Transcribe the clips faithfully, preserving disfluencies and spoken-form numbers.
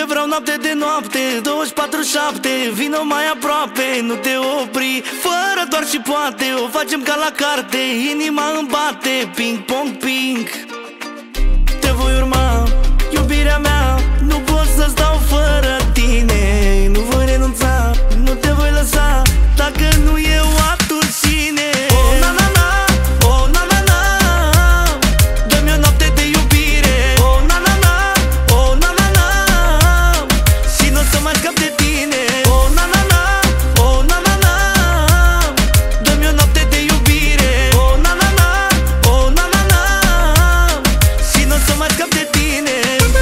vreau noapte de noapte, douăzeci și patru șapte. Vino mai aproape, nu te opri, fără doar și poate. O facem ca la carte, inima îmi bate, ping pong ping. Te voi urma, iubirea mea, nu pot să stau fără tine. Nu voi renunța, nu te voi lăsa, dacă nu eu atunci cine? Oh na na na, oh na na na, dă-mi o noapte de iubire. Oh na na na, oh na na na, și n-o să mai scap de tine. Oh na na na, oh na na na, dă-mi o noapte de iubire. Oh na na na, oh na na na, și n-o să mai scap de tine.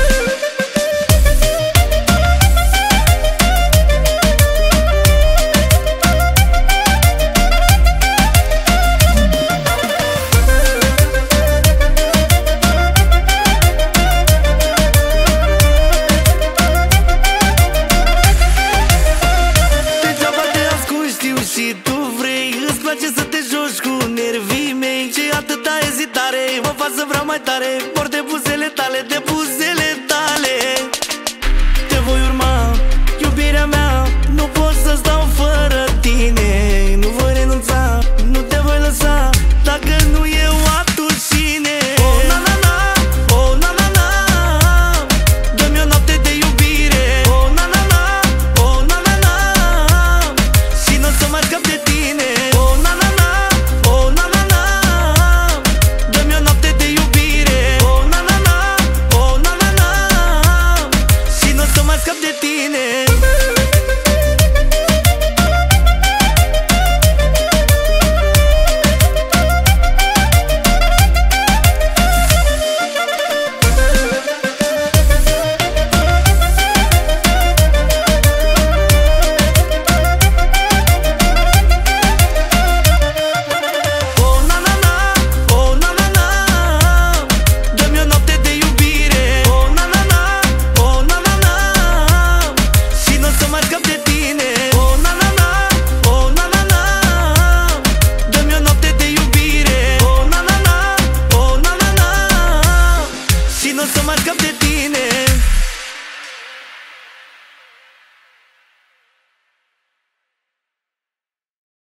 Și tu vrei, îți place să te joci cu nervii mei. Ce atâta ezitare, mă fac să vreau mai tare. Mor de buzele tale, de buzele tale. Te voi urma, iubirea mea, nu pot să stau fără tine. Nu voi renunța, nu te voi lăsa, dacă nu eu atunci cine? Oh na na na, oh na na na, dă-mi o noapte de iubire. Oh na na na, oh na na na, și n-o să mai scap de tine. Oh na